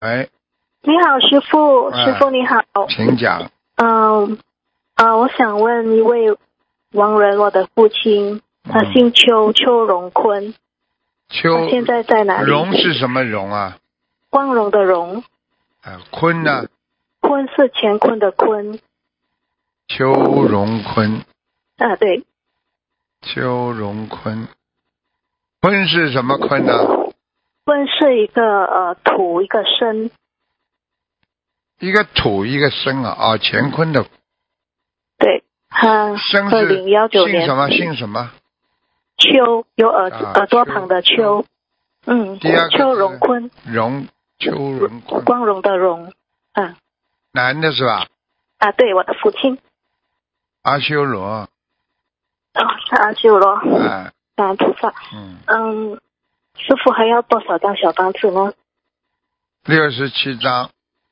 哎， 你好，师傅，师傅你好。 请讲。 我想问一位亡人，我的父亲，他姓邱，邱荣坤。他现在在哪里？ 荣是什么荣啊？ 光荣的荣。 坤呢？ 坤是乾坤的坤。 邱荣坤。 对。 邱荣坤。坤是什么坤呢？ 坤是一个土一个生。 一个土一个生啊，乾坤的。 对，他生是 2019年。 姓什么？姓什么？ 邱，有耳朵旁的邱。 第二个邱荣坤。 邱荣坤。 光荣的荣。 男的是吧？ 对，我的父亲。 阿修罗。 是阿修罗。感恩菩萨。师傅还要多少张小房子呢？ 67张。